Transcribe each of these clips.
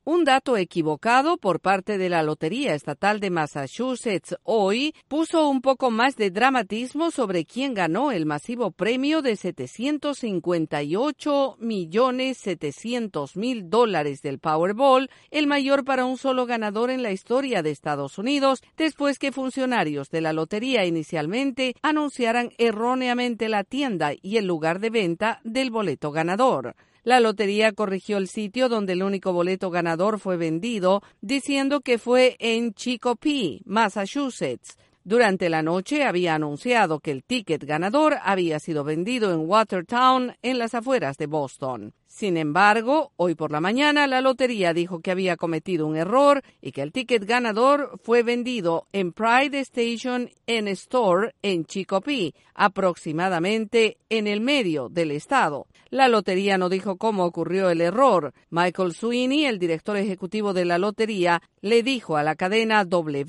Un dato equivocado por parte de la Lotería Estatal de Massachusetts hoy puso un poco más de dramatismo sobre quién ganó el masivo premio de $758.700.000 del Powerball, el mayor para un solo ganador en la historia de Estados Unidos, después que funcionarios de la lotería inicialmente anunciaran erróneamente la tienda y el lugar de venta del boleto ganador. La lotería corrigió el sitio donde el único boleto ganador fue vendido, diciendo que fue en Chicopee, Massachusetts. Durante la noche había anunciado que el ticket ganador había sido vendido en Watertown, en las afueras de Boston. Sin embargo, hoy por la mañana la lotería dijo que había cometido un error y que el ticket ganador fue vendido en Pride Station and Store en Chicopee, aproximadamente en el medio del estado. La lotería no dijo cómo ocurrió el error. Michael Sweeney, el director ejecutivo de la lotería, le dijo a la cadena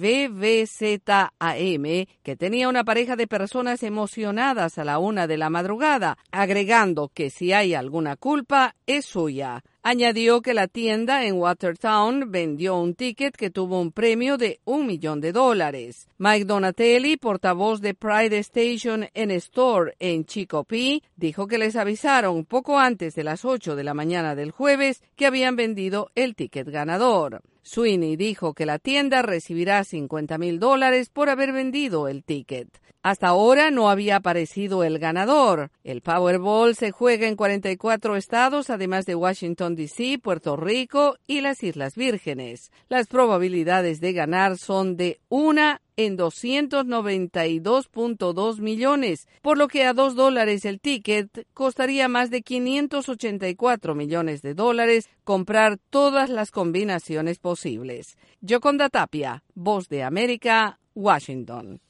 WBZAM que tenía una pareja de personas emocionadas a la 1 de la madrugada, agregando que si hay alguna culpa, es suya. Añadió que la tienda en Watertown vendió un ticket que tuvo un premio de $1 millón. Mike Donatelli, portavoz de Pride Station and Store en Chicopee, dijo que les avisaron poco antes de las 8 de la mañana del jueves que habían vendido el ticket ganador. Sweeney dijo que la tienda recibirá $50,000 por haber vendido el ticket. Hasta ahora no había aparecido el ganador. El Powerball se juega en 44 estados, además de Washington, D.C., Puerto Rico y las Islas Vírgenes. Las probabilidades de ganar son de 1 en 292.2 millones, por lo que a $2 el ticket costaría más de $584 millones comprar todas las combinaciones posibles. Yoconda Tapia, Voz de América, Washington.